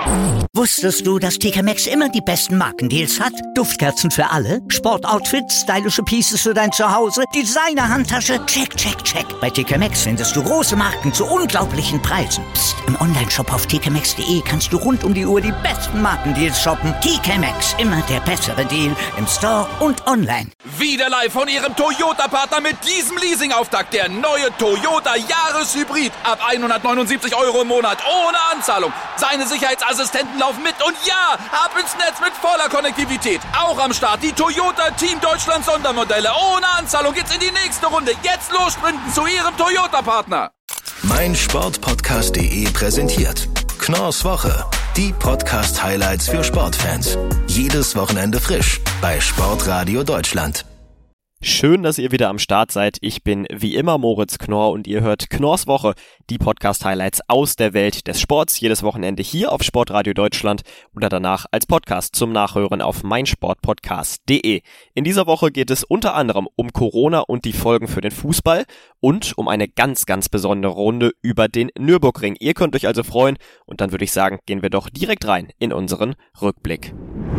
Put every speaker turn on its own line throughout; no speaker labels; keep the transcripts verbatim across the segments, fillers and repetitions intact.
Wusstest du, dass T K Maxx immer die besten Markendeals hat? Duftkerzen für alle, Sportoutfits, stylische Pieces für dein Zuhause, Designer-Handtasche, check, check, check. Bei T K Maxx findest du große Marken zu unglaublichen Preisen. Psst. Im Onlineshop auf t k maxx punkt d e kannst du rund um die Uhr die besten Markendeals shoppen. T K Maxx, immer der bessere Deal im Store und online.
Wieder live von Ihrem Toyota-Partner mit diesem Leasing-Auftakt. Der neue Toyota Jahreshybrid. Ab hundertneunundsiebzig Euro im Monat. Ohne Anzahlung. Seine Sicherheitsassistenten laufen mit. Und ja, ab ins Netz mit voller Konnektivität. Auch am Start die Toyota Team Deutschland Sondermodelle. Ohne Anzahlung geht's in die nächste Runde. Jetzt los sprinten zu Ihrem Toyota-Partner.
mein Sportpodcast punkt de präsentiert Knorrs Woche. Die Podcast-Highlights für Sportfans. Jedes Wochenende frisch bei Sportradio Deutschland.
Schön, dass ihr wieder am Start seid. Ich bin wie immer Moritz Knorr und ihr hört Knorrs Woche, die Podcast-Highlights aus der Welt des Sports. Jedes Wochenende hier auf Sportradio Deutschland oder danach als Podcast zum Nachhören auf mein Sportpodcast punkt de. In dieser Woche geht es unter anderem um Corona und die Folgen für den Fußball und um eine ganz, ganz besondere Runde über den Nürburgring. Ihr könnt euch also freuen und dann würde ich sagen, gehen wir doch direkt rein in unseren Rückblick.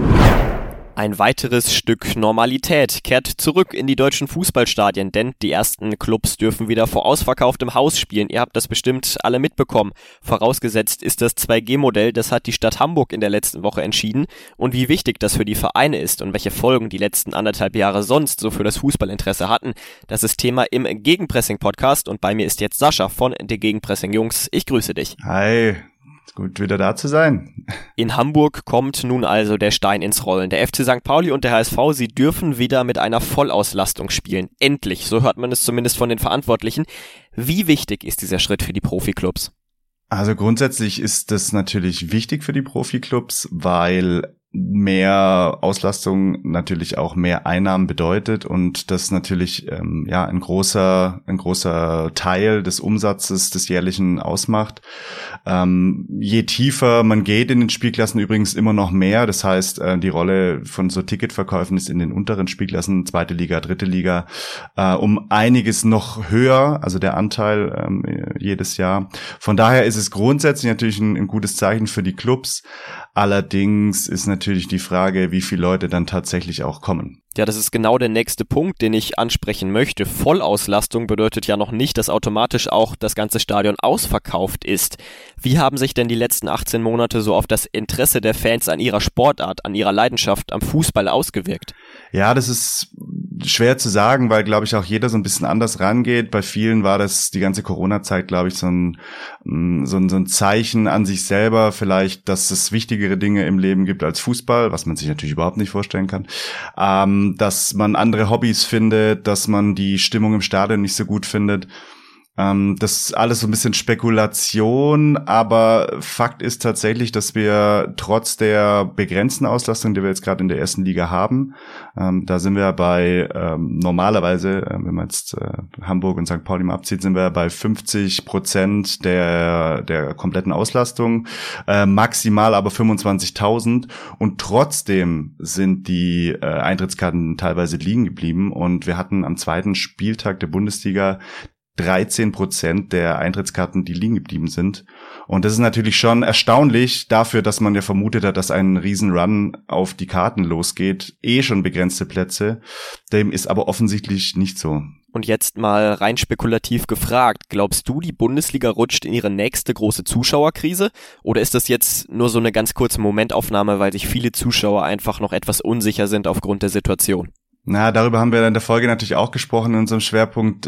Ein weiteres Stück Normalität kehrt zurück in die deutschen Fußballstadien, denn die ersten Clubs dürfen wieder vor ausverkauftem Haus spielen. Ihr habt das bestimmt alle mitbekommen. Vorausgesetzt ist das zwei G Modell, das hat die Stadt Hamburg in der letzten Woche entschieden. Und wie wichtig das für die Vereine ist und welche Folgen die letzten anderthalb Jahre sonst so für das Fußballinteresse hatten, das ist Thema im Gegenpressing-Podcast. Und bei mir ist jetzt Sascha von der Gegenpressing-Jungs. Ich grüße dich.
Hi. Gut, wieder da zu sein.
In Hamburg kommt nun also der Stein ins Rollen. Der F C Sankt Pauli und der H S V, sie dürfen wieder mit einer Vollauslastung spielen. Endlich, so hört man es zumindest von den Verantwortlichen. Wie wichtig ist dieser Schritt für die Profiklubs?
Also grundsätzlich ist das natürlich wichtig für die Profiklubs, weil mehr Auslastung natürlich auch mehr Einnahmen bedeutet und das natürlich ähm, ja ein großer ein großer Teil des Umsatzes des jährlichen ausmacht. Ähm, je tiefer man geht in den Spielklassen übrigens immer noch mehr. Das heißt, äh, die Rolle von so Ticketverkäufen ist in den unteren Spielklassen, zweite Liga, dritte Liga, äh, um einiges noch höher, also der Anteil ähm, jedes Jahr. Von daher ist es grundsätzlich natürlich ein, ein gutes Zeichen für die Clubs. Allerdings ist natürlich die Frage, wie viele Leute dann tatsächlich auch kommen.
Ja, das ist genau der nächste Punkt, den ich ansprechen möchte. Vollauslastung bedeutet ja noch nicht, dass automatisch auch das ganze Stadion ausverkauft ist. Wie haben sich denn die letzten achtzehn Monate so auf das Interesse der Fans an ihrer Sportart, an ihrer Leidenschaft am Fußball ausgewirkt?
Ja, das ist schwer zu sagen, weil, glaube ich, auch jeder so ein bisschen anders rangeht. Bei vielen war das die ganze Corona-Zeit, glaube ich, so ein, so ein, so ein Zeichen an sich selber vielleicht, dass es wichtigere Dinge im Leben gibt als Fußball, was man sich natürlich überhaupt nicht vorstellen kann. Ähm, dass man andere Hobbys findet, dass man die Stimmung im Stadion nicht so gut findet. Ähm, das ist alles so ein bisschen Spekulation, aber Fakt ist tatsächlich, dass wir trotz der begrenzten Auslastung, die wir jetzt gerade in der ersten Liga haben, ähm, da sind wir bei ähm, normalerweise, äh, wenn man jetzt äh, Hamburg und Sankt Pauli mal abzieht, sind wir bei fünfzig Prozent der der kompletten Auslastung, äh, maximal aber fünfundzwanzigtausend und trotzdem sind die äh, Eintrittskarten teilweise liegen geblieben und wir hatten am zweiten Spieltag der Bundesliga dreizehn Prozent der Eintrittskarten, die liegen geblieben sind. Und das ist natürlich schon erstaunlich dafür, dass man ja vermutet hat, dass ein Riesenrun auf die Karten losgeht. Eh schon begrenzte Plätze. Dem ist aber offensichtlich nicht so.
Und jetzt mal rein spekulativ gefragt, glaubst du, die Bundesliga rutscht in ihre nächste große Zuschauerkrise? Oder ist das jetzt nur so eine ganz kurze Momentaufnahme, weil sich viele Zuschauer einfach noch etwas unsicher sind aufgrund der Situation?
Na, darüber haben wir in der Folge natürlich auch gesprochen in unserem Schwerpunkt.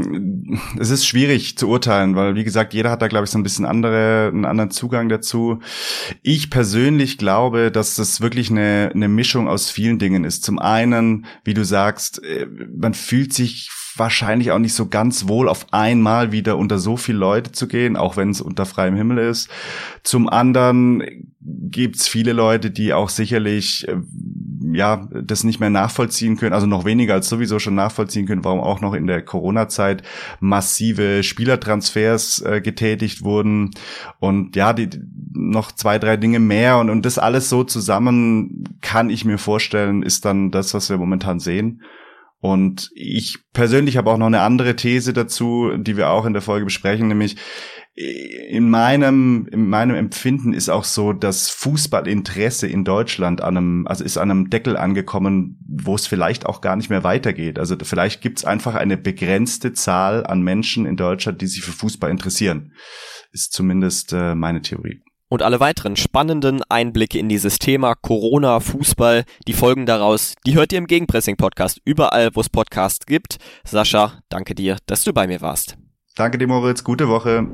Es ist schwierig zu urteilen, weil, wie gesagt, jeder hat da, glaube ich, so ein bisschen andere, einen anderen Zugang dazu. Ich persönlich glaube, dass das wirklich eine, eine Mischung aus vielen Dingen ist. Zum einen, wie du sagst, man fühlt sich wahrscheinlich auch nicht so ganz wohl, auf einmal wieder unter so viele Leute zu gehen, auch wenn es unter freiem Himmel ist. Zum anderen gibt's viele Leute, die auch sicherlich ja das nicht mehr nachvollziehen können, also noch weniger als sowieso schon nachvollziehen können, warum auch noch in der Corona-Zeit massive Spielertransfers äh, getätigt wurden und ja, die noch zwei, drei Dinge mehr und, und das alles so zusammen, kann ich mir vorstellen, ist dann das, was wir momentan sehen. Und ich persönlich habe auch noch eine andere These dazu, die wir auch in der Folge besprechen, nämlich in meinem, in meinem Empfinden ist auch so, dass Fußballinteresse in Deutschland an einem, also ist an einem Deckel angekommen, wo es vielleicht auch gar nicht mehr weitergeht. Also vielleicht gibt es einfach eine begrenzte Zahl an Menschen in Deutschland, die sich für Fußball interessieren. Ist zumindest äh, meine Theorie.
Und alle weiteren spannenden Einblicke in dieses Thema Corona, Fußball, die Folgen daraus, die hört ihr im Gegenpressing-Podcast, überall, wo es Podcasts gibt. Sascha, danke dir, dass du bei mir warst.
Danke dir, Moritz. Gute Woche.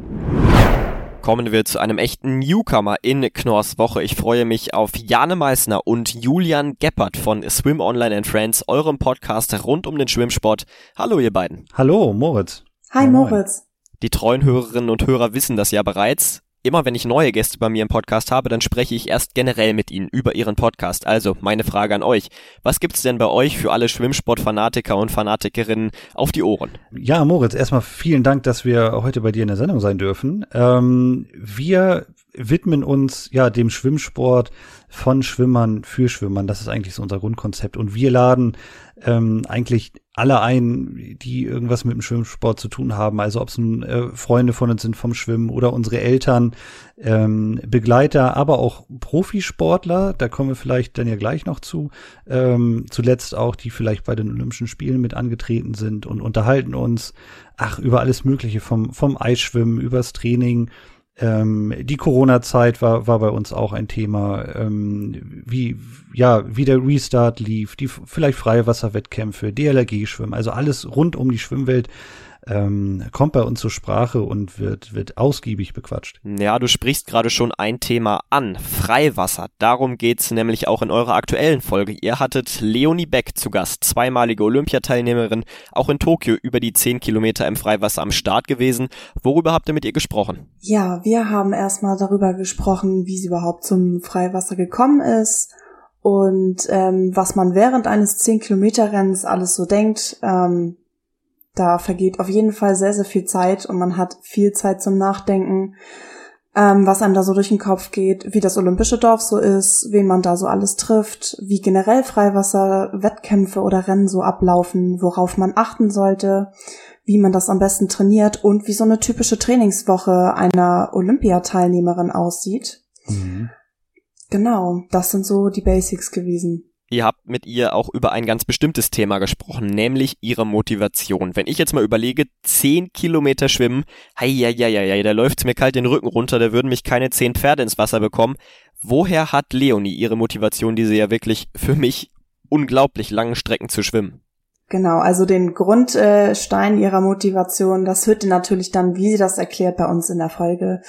Kommen wir zu einem echten Newcomer in Knorrs Woche. Ich freue mich auf Jane Meissner und Julian Geppert von Swim Online and Friends, eurem Podcast rund um den Schwimmsport. Hallo, ihr beiden.
Hallo, Moritz.
Hi, Moritz.
Die treuen Hörerinnen und Hörer wissen das ja bereits. Immer wenn ich neue Gäste bei mir im Podcast habe, dann spreche ich erst generell mit ihnen über ihren Podcast. Also meine Frage an euch. Was gibt's denn bei euch für alle Schwimmsportfanatiker und Fanatikerinnen auf die Ohren?
Ja, Moritz, erstmal vielen Dank, dass wir heute bei dir in der Sendung sein dürfen. Ähm, wir widmen uns ja dem Schwimmsport von Schwimmern für Schwimmern. Das ist eigentlich so unser Grundkonzept. Und wir laden ähm, eigentlich alle ein, die irgendwas mit dem Schwimmsport zu tun haben. Also ob es nun äh, Freunde von uns sind vom Schwimmen oder unsere Eltern, ähm, Begleiter, aber auch Profisportler. Da kommen wir vielleicht dann ja gleich noch zu. Ähm, zuletzt auch, die vielleicht bei den Olympischen Spielen mit angetreten sind und unterhalten uns, ach, über alles Mögliche, vom vom Eisschwimmen, übers Training. Ähm, die Corona-Zeit war war bei uns auch ein Thema, ähm, wie ja wie der Restart lief, die vielleicht Freiwasserwettkämpfe, D L R G-Schwimmen, also alles rund um die Schwimmwelt ähm, kommt bei uns zur Sprache und wird wird ausgiebig bequatscht.
Ja, du sprichst gerade schon ein Thema an, Freiwasser. Darum geht's nämlich auch in eurer aktuellen Folge. Ihr hattet Leonie Beck zu Gast, zweimalige Olympiateilnehmerin, auch in Tokio über die zehn Kilometer im Freiwasser am Start gewesen. Worüber habt ihr mit ihr gesprochen?
Ja, wir haben erstmal darüber gesprochen, wie sie überhaupt zum Freiwasser gekommen ist und ähm, was man während eines zehn Kilometer Rennens alles so denkt. Ähm, Da vergeht auf jeden Fall sehr, sehr viel Zeit und man hat viel Zeit zum Nachdenken, ähm, was einem da so durch den Kopf geht, wie das olympische Dorf so ist, wen man da so alles trifft, wie generell Freiwasser-Wettkämpfe oder Rennen so ablaufen, worauf man achten sollte, wie man das am besten trainiert und wie so eine typische Trainingswoche einer Olympiateilnehmerin aussieht. Mhm. Genau, das sind so die Basics gewesen.
Ihr habt mit ihr auch über ein ganz bestimmtes Thema gesprochen, nämlich ihre Motivation. Wenn ich jetzt mal überlege, zehn Kilometer schwimmen, heieieiei, da läuft's mir kalt den Rücken runter, da würden mich keine zehn Pferde ins Wasser bekommen. Woher hat Leonie ihre Motivation, diese ja wirklich für mich unglaublich langen Strecken zu schwimmen?
Genau, also den Grundstein ihrer Motivation, das hört ihr natürlich dann, wie sie das erklärt, bei uns in der Folge.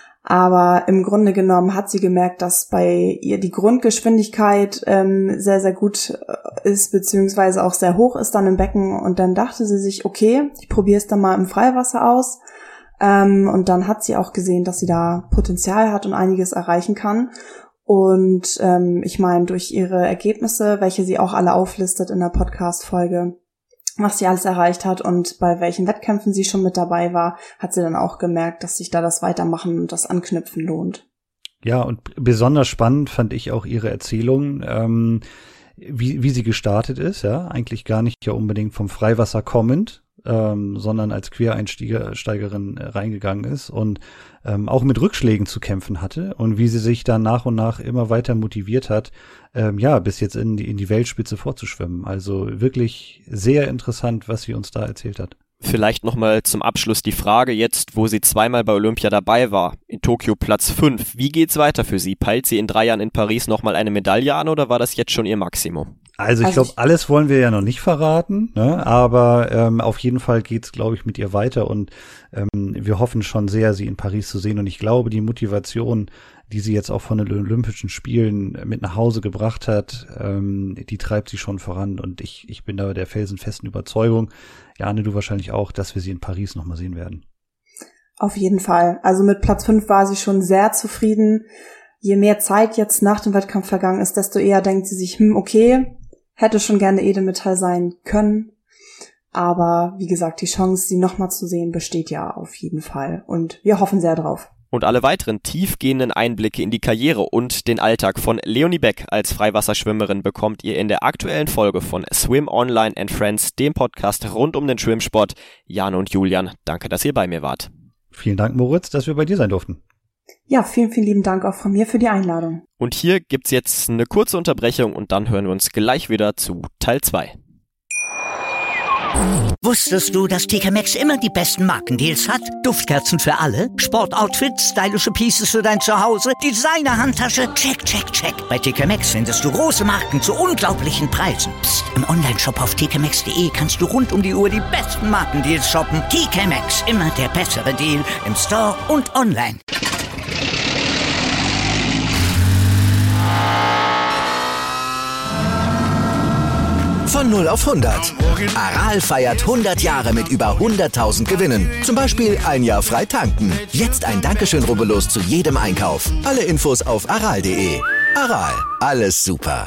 Aber im Grunde genommen hat sie gemerkt, dass bei ihr die Grundgeschwindigkeit ähm, sehr, sehr gut ist, beziehungsweise auch sehr hoch ist dann im Becken. Und dann dachte sie sich, okay, ich probiere es dann mal im Freiwasser aus. Ähm, und dann hat sie auch gesehen, dass sie da Potenzial hat und einiges erreichen kann. Und ähm, ich meine, durch ihre Ergebnisse, welche sie auch alle auflistet in der Podcast-Folge, was sie alles erreicht hat und bei welchen Wettkämpfen sie schon mit dabei war, hat sie dann auch gemerkt, dass sich da das Weitermachen und das Anknüpfen lohnt.
Ja, und besonders spannend fand ich auch ihre Erzählung, ähm, wie, wie sie gestartet ist, ja, eigentlich gar nicht ja unbedingt vom Freiwasser kommend, ähm, sondern als Quereinsteigerin reingegangen ist und ähm, auch mit Rückschlägen zu kämpfen hatte und wie sie sich dann nach und nach immer weiter motiviert hat, ähm, ja, bis jetzt in die, in die Weltspitze vorzuschwimmen. Also wirklich sehr interessant, was sie uns da erzählt hat.
Vielleicht nochmal zum Abschluss die Frage jetzt, wo sie zweimal bei Olympia dabei war, in Tokio Platz fünf. Wie geht's weiter für sie? Peilt sie in drei Jahren in Paris nochmal eine Medaille an oder war das jetzt schon ihr Maximum?
Also ich glaube, alles wollen wir ja noch nicht verraten, ne? Aber ähm, auf jeden Fall geht's, glaube ich, mit ihr weiter und ähm, wir hoffen schon sehr, sie in Paris zu sehen. Und ich glaube, die Motivation, die sie jetzt auch von den Olympischen Spielen mit nach Hause gebracht hat, ähm, die treibt sie schon voran. Und ich ich bin da der felsenfesten Überzeugung, Jane, du wahrscheinlich auch, dass wir sie in Paris nochmal sehen werden.
Auf jeden Fall. Also mit Platz fünf war sie schon sehr zufrieden. Je mehr Zeit jetzt nach dem Wettkampf vergangen ist, desto eher denkt sie sich, hm, okay, hätte schon gerne Edelmetall sein können. Aber wie gesagt, die Chance, sie nochmal zu sehen, besteht ja auf jeden Fall. Und wir hoffen sehr drauf.
Und alle weiteren tiefgehenden Einblicke in die Karriere und den Alltag von Leonie Beck als Freiwasserschwimmerin bekommt ihr in der aktuellen Folge von Swim Online and Friends, dem Podcast rund um den Schwimmsport. Jan und Julian, danke, dass ihr bei mir wart.
Vielen Dank, Moritz, dass wir bei dir sein durften.
Ja, vielen, vielen lieben Dank auch von mir für die Einladung.
Und hier gibt's jetzt eine kurze Unterbrechung und dann hören wir uns gleich wieder zu Teil zwei.
Wusstest du, dass T K Maxx immer die besten Markendeals hat? Duftkerzen für alle, Sportoutfits, stylische Pieces für dein Zuhause, Designer-Handtasche, check, check, check. Bei T K Maxx findest du große Marken zu unglaublichen Preisen. Psst. Im Onlineshop auf t k maxx punkt d e kannst du rund um die Uhr die besten Markendeals shoppen. T K Maxx, immer der bessere Deal im Store und online.
Von null auf hundert. Aral feiert hundert Jahre mit über hunderttausend Gewinnen. Zum Beispiel ein Jahr frei tanken. Jetzt ein Dankeschön, rubbellos zu jedem Einkauf. Alle Infos auf aral punkt de. Aral, alles super.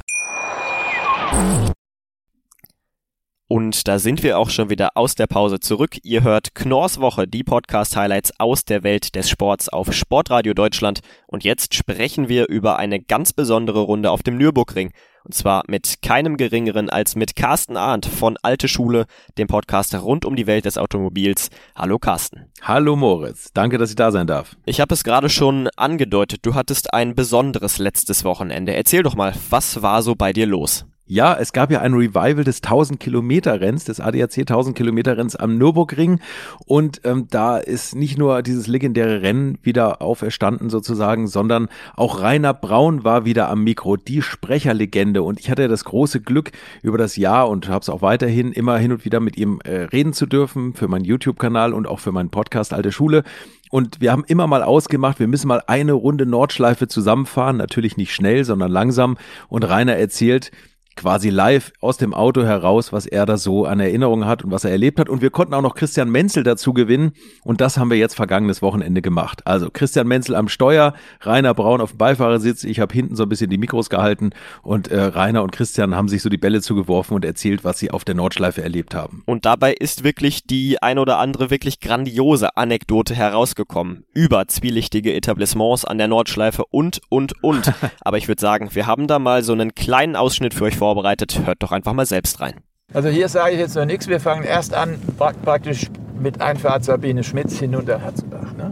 Und da sind wir auch schon wieder aus der Pause zurück. Ihr hört Knorrs Woche, die Podcast-Highlights aus der Welt des Sports auf Sportradio Deutschland. Und jetzt sprechen wir über eine ganz besondere Runde auf dem Nürburgring. Und zwar mit keinem Geringeren als mit Carsten Arndt von Alte Schule, dem Podcast rund um die Welt des Automobils. Hallo Carsten.
Hallo Moritz, danke, dass ich da sein darf.
Ich habe es gerade schon angedeutet, du hattest ein besonderes letztes Wochenende. Erzähl doch mal, was war so bei dir los?
Ja, es gab ja ein Revival des tausend-Kilometer-Renns, des A D A C tausend-Kilometer-Renns am Nürburgring und ähm, da ist nicht nur dieses legendäre Rennen wieder auferstanden sozusagen, sondern auch Rainer Braun war wieder am Mikro, die Sprecherlegende, und ich hatte das große Glück über das Jahr und habe es auch weiterhin immer hin und wieder mit ihm äh, reden zu dürfen für meinen YouTube-Kanal und auch für meinen Podcast Alte Schule. Und wir haben immer mal ausgemacht, wir müssen mal eine Runde Nordschleife zusammenfahren, natürlich nicht schnell, sondern langsam, und Rainer erzählt quasi live aus dem Auto heraus, was er da so an Erinnerungen hat und was er erlebt hat. Und wir konnten auch noch Christian Menzel dazu gewinnen. Und das haben wir jetzt vergangenes Wochenende gemacht. Also Christian Menzel am Steuer, Rainer Braun auf dem Beifahrersitz. Ich habe hinten so ein bisschen die Mikros gehalten. Und äh, Rainer und Christian haben sich so die Bälle zugeworfen und erzählt, was sie auf der Nordschleife erlebt haben.
Und dabei ist wirklich die ein oder andere wirklich grandiose Anekdote herausgekommen. Über zwielichtige Etablissements an der Nordschleife und, und, und. Aber ich würde sagen, wir haben da mal so einen kleinen Ausschnitt für euch vorbereitet. vorbereitet. Hört doch einfach mal selbst rein.
Also hier sage ich jetzt noch nichts. Wir fangen erst an praktisch mit Einfahrt Sabine Schmitz hinunter Hatzenbach. Ne?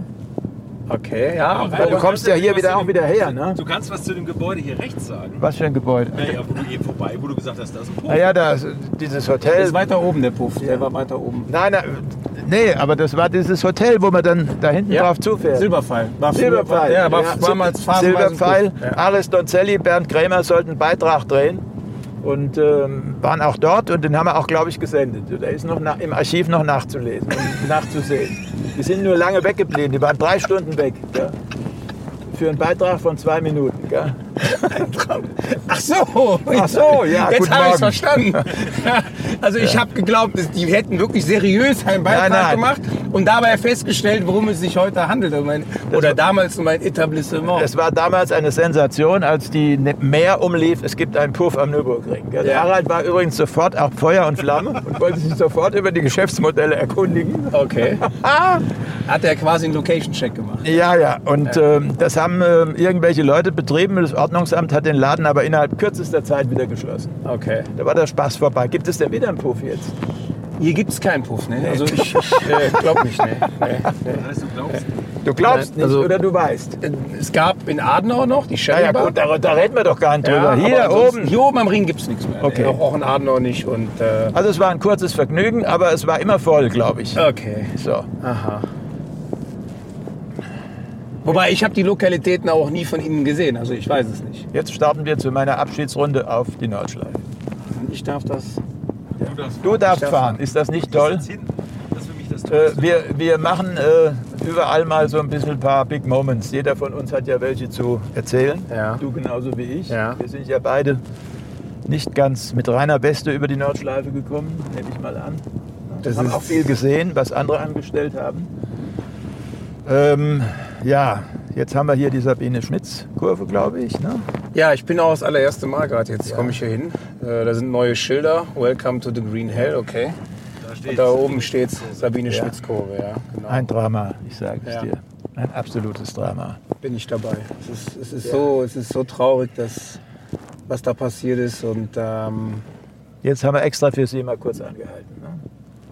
Okay, ja. Weil du kommst ja hier wieder auch wieder her. Ne?
Du kannst was zu dem Gebäude hier rechts sagen.
Was für ein Gebäude?
Naja, wo du eben vorbei, wo du gesagt hast, da ist ein Puff.
Naja, da ist dieses Hotel.
Das ist weiter oben, der Puff. Der war weiter oben.
Nein, nein, nee, aber das war dieses Hotel, wo man dann da hinten ja. drauf zufährt.
Silberpfeil.
War Silberpfeil.
Ja, war ja. damals
Silberpfeil. Ja. Aris Donzelli, Bernd Krämer sollten einen Beitrag drehen. Und ähm, waren auch dort, und den haben wir auch, glaube ich, gesendet. Der ist noch nach, im Archiv noch nachzulesen und nachzusehen. Die sind nur lange weggeblieben, die waren drei Stunden weg. Gell? Für einen Beitrag von zwei Minuten. Gell?
Ach so,
Ach so, ja,
jetzt
guten
habe ich es
Morgen.
verstanden. Also ich ja. habe geglaubt, die hätten wirklich seriös einen Beitrag
nein, nein.
gemacht und dabei festgestellt, worum es sich heute handelt. Oder damals um ein Etablissement.
Es war damals eine Sensation, als die Meer umlief, es gibt einen Puff am Nürburgring. Der
Ja.
Harald war übrigens sofort auch Feuer und Flamme und wollte sich sofort über die Geschäftsmodelle erkundigen.
Okay. Hat er quasi einen Location-Check gemacht?
Ja, ja. Und ja. Ähm, das haben äh, irgendwelche Leute betrieben. Das Ordnungsamt hat den Laden aber innerhalb kürzester Zeit wieder geschlossen.
Okay.
Da war der Spaß vorbei. Gibt es denn wieder einen Puff jetzt?
Hier gibt es keinen Puff, ne? Also ich, ich äh, glaube nicht, ne? Nee, nee.
Das heißt, du glaubst nicht? Du glaubst nicht,
also,
oder du weißt?
Es gab in Adenauer noch die Sherry
Ja, ja gut, da, da reden wir doch gar nicht drüber.
Ja,
hier oben.
Hier oben am Ring gibt es nichts mehr.
Okay.
Ne? Auch, auch in Adenauer nicht. Und, äh
also es war ein kurzes Vergnügen, aber es war immer voll, glaube ich.
Okay.
So.
Aha. Wobei, ich habe die Lokalitäten auch nie von Ihnen gesehen, also ich weiß es nicht.
Jetzt starten wir zu meiner Abschiedsrunde auf die Nordschleife.
Ich darf das...
Ja. Du darfst, du darfst fahren. Ist das nicht toll?
Das ist für mich das
äh, wir, wir machen äh, überall mal so ein bisschen ein paar Big Moments. Jeder von uns hat ja welche zu erzählen.
Ja.
Du genauso wie ich.
Ja.
Wir sind ja beide nicht ganz mit reiner Weste über die Nordschleife gekommen, nehme ich mal an. Wir
Das
haben
ist
auch viel gesehen, was andere angestellt haben. Ähm, ja, jetzt haben wir hier die Sabine Schmitz-Kurve, glaube ich. Ne?
Ja, ich bin auch das allererste Mal gerade. Jetzt
Ja.
komme ich hier hin. Äh, da sind neue Schilder. Welcome to the Green Hell, okay.
Da,
Und da oben steht Sabine
Ja.
Schmitz-Kurve, ja. Genau.
Ein Drama, ich sage es
Ja.
dir. Ein absolutes Drama.
Bin ich dabei. Es ist, es ist, so, es ist so traurig, dass, was da passiert ist. Und ähm,
Jetzt haben wir extra für Sie mal kurz angehalten. Ne?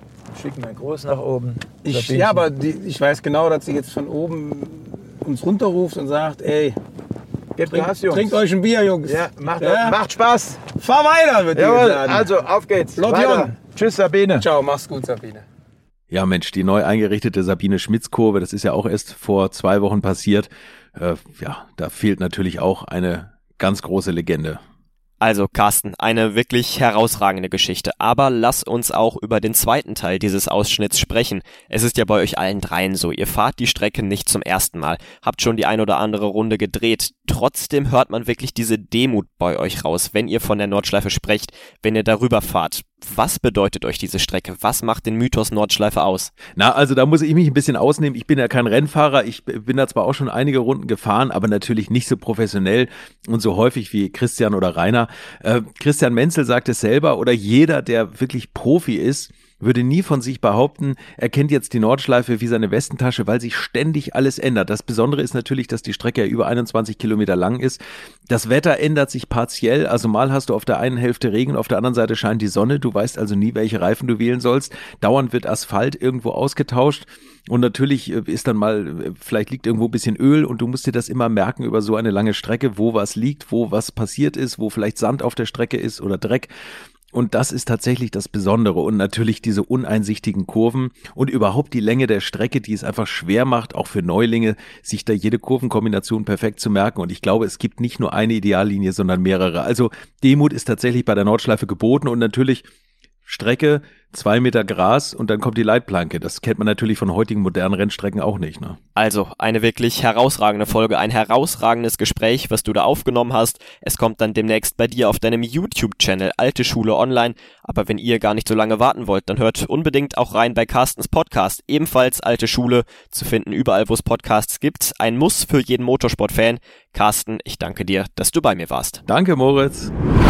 schicken wir groß nach oben.
Ich, ja, aber die, ich weiß genau, dass sie jetzt von oben uns runterruft und sagt, ey,
Gebt
trink,
Gas, Jungs.
Trinkt euch ein Bier, Jungs.
Ja, macht,
ja.
macht Spaß.
Fahr weiter, wird
Jawohl,
gesagt.
also auf geht's.
Weiter.
Tschüss, Sabine.
Ciao, mach's gut, Sabine.
Ja, Mensch, die neu eingerichtete Sabine-Schmitz-Kurve, das ist ja auch erst vor zwei Wochen passiert. Äh, ja, da fehlt natürlich auch eine ganz große Legende.
Also Carsten, eine wirklich herausragende Geschichte. Aber lass uns auch über den zweiten Teil dieses Ausschnitts sprechen. Es ist ja bei euch allen dreien so, ihr fahrt die Strecke nicht zum ersten Mal, habt schon die ein oder andere Runde gedreht. Trotzdem hört man wirklich diese Demut bei euch raus, wenn ihr von der Nordschleife sprecht, wenn ihr darüber fahrt. Was bedeutet euch diese Strecke? Was macht den Mythos Nordschleife aus?
Na, also da muss ich mich ein bisschen ausnehmen. Ich bin ja kein Rennfahrer. Ich bin da zwar auch schon einige Runden gefahren, aber natürlich nicht so professionell und so häufig wie Christian oder Rainer. Äh, Christian Menzel sagt es selber, oder jeder, der wirklich Profi ist, würde nie von sich behaupten, er kennt jetzt die Nordschleife wie seine Westentasche, weil sich ständig alles ändert. Das Besondere ist natürlich, dass die Strecke ja über einundzwanzig Kilometer lang ist. Das Wetter ändert sich partiell, also mal hast du auf der einen Hälfte Regen, auf der anderen Seite scheint die Sonne. Du weißt also nie, welche Reifen du wählen sollst. Dauernd wird Asphalt irgendwo ausgetauscht. Und natürlich ist dann mal, vielleicht liegt irgendwo ein bisschen Öl und du musst dir das immer merken über so eine lange Strecke, wo was liegt, wo was passiert ist, wo vielleicht Sand auf der Strecke ist oder Dreck. Und das ist tatsächlich das Besondere und natürlich diese uneinsichtigen Kurven und überhaupt die Länge der Strecke, die es einfach schwer macht, auch für Neulinge, sich da jede Kurvenkombination perfekt zu merken. Und ich glaube, es gibt nicht nur eine Ideallinie, sondern mehrere. Also Demut ist tatsächlich bei der Nordschleife geboten und natürlich Strecke, zwei Meter Gras und dann kommt die Leitplanke. Das kennt man natürlich von heutigen modernen Rennstrecken auch nicht, ne?
Also, eine wirklich herausragende Folge, ein herausragendes Gespräch, was du da aufgenommen hast. Es kommt dann demnächst bei dir auf deinem YouTube-Channel Alte Schule Online. Aber wenn ihr gar nicht so lange warten wollt, dann hört unbedingt auch rein bei Carstens Podcast. Ebenfalls Alte Schule, zu finden überall, wo es Podcasts gibt. Ein Muss für jeden Motorsport-Fan. Carsten, ich danke dir, dass du bei mir warst.
Danke, Moritz.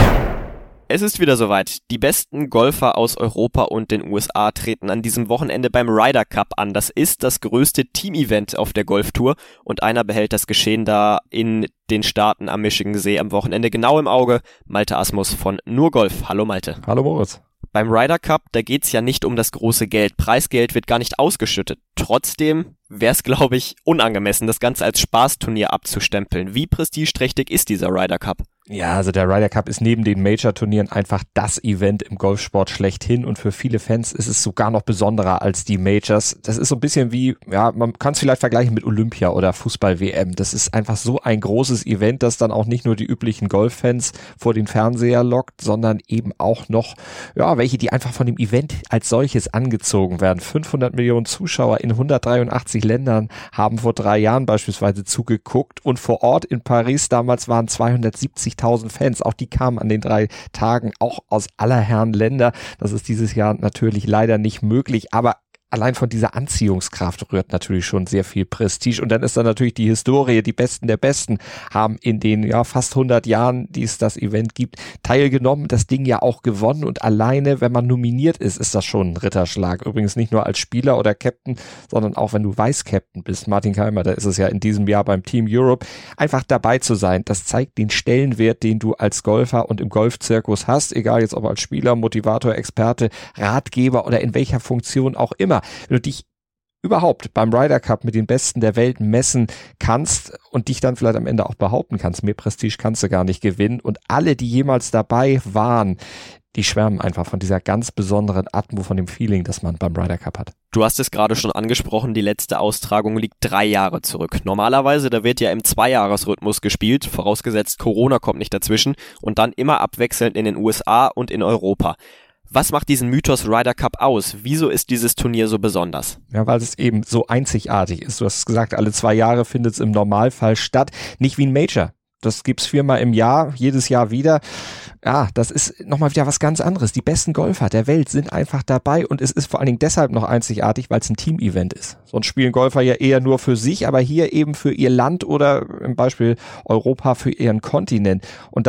Es ist wieder soweit. Die besten Golfer aus Europa und den U S A treten an diesem Wochenende beim Ryder Cup an. Das ist das größte Team-Event auf der Golftour und einer behält das Geschehen da in den Staaten am Michigansee am Wochenende genau im Auge. Malte Asmus von Nur Golf. Hallo Malte.
Hallo Moritz.
Beim Ryder Cup, da geht's ja nicht um das große Geld. Preisgeld wird gar nicht ausgeschüttet. Trotzdem wäre es, glaube ich, unangemessen, das Ganze als Spaßturnier abzustempeln. Wie prestigeträchtig ist dieser Ryder Cup?
Ja, also der Ryder Cup ist neben den Major-Turnieren einfach das Event im Golfsport schlechthin und für viele Fans ist es sogar noch besonderer als die Majors. Das ist so ein bisschen wie, ja, man kann es vielleicht vergleichen mit Olympia oder Fußball-W M. Das ist einfach so ein großes Event, das dann auch nicht nur die üblichen Golffans vor den Fernseher lockt, sondern eben auch noch, ja, welche, die einfach von dem Event als solches angezogen werden. fünfhundert Millionen Zuschauer in hundertdreiundachtzig Ländern haben vor drei Jahren beispielsweise zugeguckt und vor Ort in Paris damals waren zweihundertsiebzigtausend Fans. Auch die kamen an den drei Tagen auch aus aller Herren Länder. Das ist dieses Jahr natürlich leider nicht möglich, aber allein von dieser Anziehungskraft rührt natürlich schon sehr viel Prestige. Und dann ist da natürlich die Historie. Die Besten der Besten haben in den ja fast hundert Jahren, die es das Event gibt, teilgenommen, das Ding ja auch gewonnen. Und alleine, wenn man nominiert ist, ist das schon ein Ritterschlag. Übrigens nicht nur als Spieler oder Captain, sondern auch wenn du Vice-Captain bist. Martin Keimer, da ist es ja in diesem Jahr beim Team Europe. Einfach dabei zu sein, das zeigt den Stellenwert, den du als Golfer und im Golfzirkus hast. Egal jetzt ob als Spieler, Motivator, Experte, Ratgeber oder in welcher Funktion auch immer. Wenn du dich überhaupt beim Ryder Cup mit den Besten der Welt messen kannst und dich dann vielleicht am Ende auch behaupten kannst, mehr Prestige kannst du gar nicht gewinnen. Und alle, die jemals dabei waren, die schwärmen einfach von dieser ganz besonderen Atmo, von dem Feeling, das man beim Ryder Cup hat.
Du hast es gerade schon angesprochen, die letzte Austragung liegt drei Jahre zurück. Normalerweise, da wird ja im Zweijahresrhythmus gespielt, vorausgesetzt Corona kommt nicht dazwischen und dann immer abwechselnd in den U S A und in Europa. Was macht diesen Mythos Ryder Cup aus? Wieso ist dieses Turnier so besonders?
Ja, weil es eben so einzigartig ist. Du hast gesagt, alle zwei Jahre findet es im Normalfall statt. Nicht wie ein Major. Das gibt's viermal im Jahr, jedes Jahr wieder. Ja, das ist nochmal wieder was ganz anderes. Die besten Golfer der Welt sind einfach dabei und es ist vor allen Dingen deshalb noch einzigartig, weil es ein Team-Event ist. Sonst spielen Golfer ja eher nur für sich, aber hier eben für ihr Land oder im Beispiel Europa für ihren Kontinent. Und dann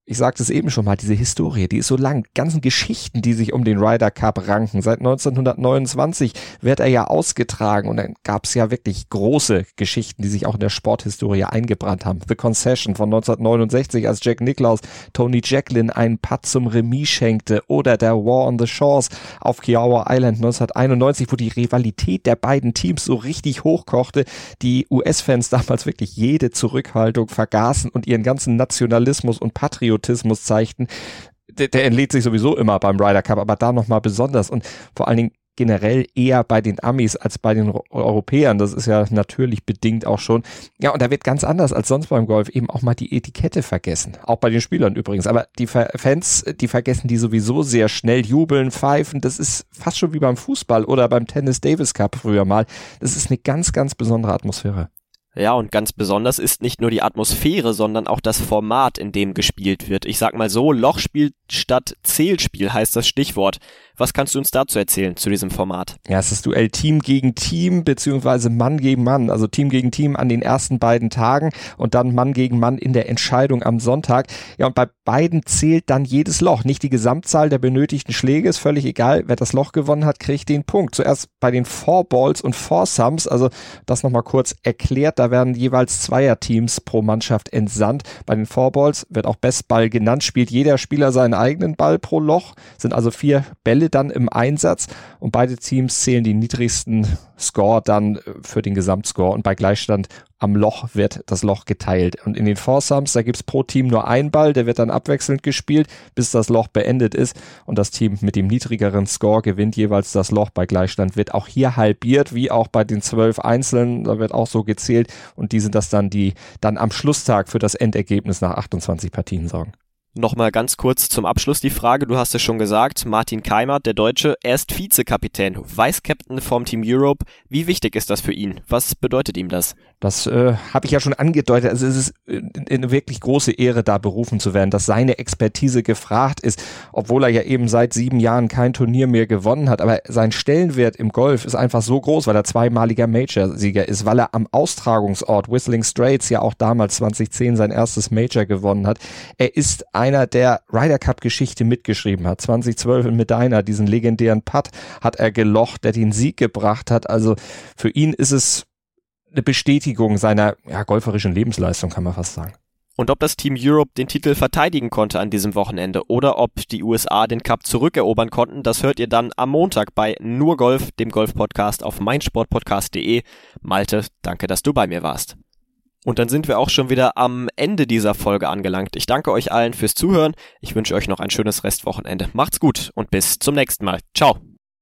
ich sagte es eben schon mal, diese Historie, die ist so lang. Die ganzen Geschichten, die sich um den Ryder Cup ranken. Seit neunzehnhundertneunundzwanzig wird er ja ausgetragen und dann gab es ja wirklich große Geschichten, die sich auch in der Sporthistorie eingebrannt haben. The Concession von neunzehnhundertneunundsechzig, als Jack Nicklaus Tony Jacklin einen Putt zum Remis schenkte, oder der War on the Shores auf Kiowa Island neunzehnhunderteinundneunzig, wo die Rivalität der beiden Teams so richtig hochkochte, die U S-Fans damals wirklich jede Zurückhaltung vergaßen und ihren ganzen Nationalismus und Patriotismus zeigten. Der, der entlädt sich sowieso immer beim Ryder Cup, aber da nochmal besonders und vor allen Dingen generell eher bei den Amis als bei den Europäern. Das ist ja natürlich bedingt auch schon. Ja, und da wird ganz anders als sonst beim Golf eben auch mal die Etikette vergessen. Auch bei den Spielern übrigens. Aber die Fans, die vergessen die sowieso sehr schnell. Jubeln, pfeifen, das ist fast schon wie beim Fußball oder beim Tennis Davis Cup früher mal. Das ist eine ganz, ganz besondere Atmosphäre.
Ja, und ganz besonders ist nicht nur die Atmosphäre, sondern auch das Format, in dem gespielt wird. Ich sag mal so, Lochspiel statt Zählspiel heißt das Stichwort. Was kannst du uns dazu erzählen, zu diesem Format?
Ja, es ist das Duell Team gegen Team, beziehungsweise Mann gegen Mann, also Team gegen Team an den ersten beiden Tagen und dann Mann gegen Mann in der Entscheidung am Sonntag. Ja, und bei beiden zählt dann jedes Loch. Nicht die Gesamtzahl der benötigten Schläge, ist völlig egal. Wer das Loch gewonnen hat, kriegt den Punkt. Zuerst bei den Four Balls und Four Sums, also das nochmal kurz erklärt, da werden jeweils Zweierteams pro Mannschaft entsandt. Bei den Four Balls wird auch Bestball genannt, spielt jeder Spieler seinen eigenen Ball pro Loch, sind also vier Bälle dann im Einsatz und beide Teams zählen den niedrigsten Score dann für den Gesamtscore und bei Gleichstand am Loch wird das Loch geteilt. Und in den Foursomes, da gibt's pro Team nur einen Ball, der wird dann abwechselnd gespielt, bis das Loch beendet ist und das Team mit dem niedrigeren Score gewinnt jeweils das Loch. Bei Gleichstand wird auch hier halbiert, wie auch bei den zwölf Einzelnen, da wird auch so gezählt und die sind das dann, die dann am Schlusstag für das Endergebnis nach achtundzwanzig Partien sorgen.
Nochmal ganz kurz zum Abschluss die Frage, du hast es schon gesagt, Martin Kaymer, der Deutsche, er ist Vizekapitän, Vice-Captain vom Team Europe. Wie wichtig ist das für ihn? Was bedeutet ihm das?
Das äh, habe ich ja schon angedeutet, also es ist eine wirklich große Ehre, da berufen zu werden, dass seine Expertise gefragt ist, obwohl er ja eben seit sieben Jahren kein Turnier mehr gewonnen hat, aber sein Stellenwert im Golf ist einfach so groß, weil er zweimaliger Major-Sieger ist, weil er am Austragungsort Whistling Straits ja auch damals zweitausendzehn sein erstes Major gewonnen hat. Er ist einer, der Ryder Cup Geschichte mitgeschrieben hat. zweitausendzwölf in Medina, diesen legendären Putt hat er gelocht, der den Sieg gebracht hat. Also für ihn ist es eine Bestätigung seiner ja, golferischen Lebensleistung, kann man fast sagen.
Und ob das Team Europe den Titel verteidigen konnte an diesem Wochenende oder ob die U S A den Cup zurückerobern konnten, das hört ihr dann am Montag bei Nur Golf, dem Golf-Podcast auf meinsportpodcast punkt de. Malte, danke, dass du bei mir warst. Und dann sind wir auch schon wieder am Ende dieser Folge angelangt. Ich danke euch allen fürs Zuhören. Ich wünsche euch noch ein schönes Restwochenende. Macht's gut und bis zum nächsten Mal. Ciao.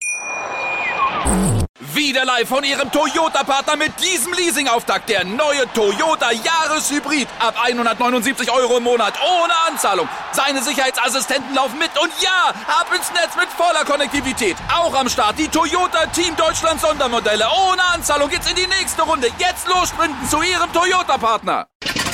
Wieder live von Ihrem Toyota-Partner mit diesem Leasing-Auftakt. Der neue Toyota Jahreshybrid. Ab hundertneunundsiebzig Euro im Monat. Ohne Anzahlung. Seine Sicherheitsassistenten laufen mit. Und ja, ab ins Netz mit voller Konnektivität. Auch am Start die Toyota Team Deutschland Sondermodelle. Ohne Anzahlung geht's in die nächste Runde. Jetzt los sprinten zu Ihrem Toyota-Partner.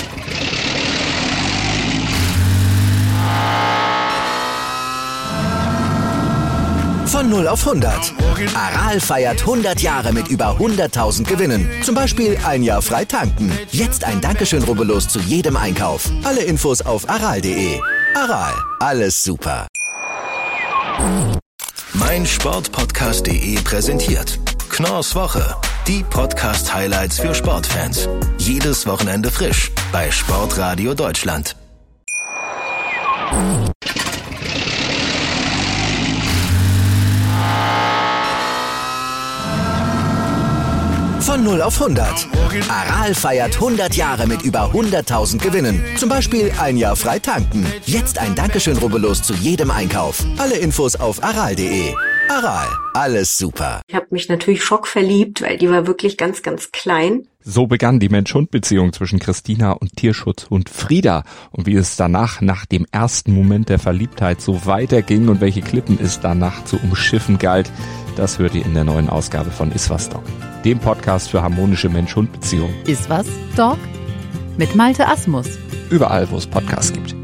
Von null auf hundert. Aral feiert hundert Jahre mit über hunderttausend Gewinnen. Zum Beispiel ein Jahr frei tanken. Jetzt ein Dankeschön, rubbellos zu jedem Einkauf. Alle Infos auf aral punkt de. Aral, alles super. meinsportpodcast punkt de präsentiert Knorrs Woche. Die Podcast-Highlights für Sportfans. Jedes Wochenende frisch bei Sportradio Deutschland. Von null auf hundert. Aral feiert hundert Jahre mit über hunderttausend Gewinnen. Zum Beispiel ein Jahr frei tanken. Jetzt ein Dankeschön, rubbellos zu jedem Einkauf. Alle Infos auf aral punkt de. Aral, alles super.
Ich habe mich natürlich schockverliebt, weil die war wirklich ganz, ganz klein.
So begann die Mensch-Hund-Beziehung zwischen Christina und Tierschutzhund Frieda. Und wie es danach, nach dem ersten Moment der Verliebtheit, so weiterging und welche Klippen es danach zu umschiffen galt, das hört ihr in der neuen Ausgabe von Iswas Dog, dem Podcast für harmonische Mensch-Hund-Beziehungen.
Iswas Dog? Mit Malte Asmus.
Überall, wo es Podcasts gibt.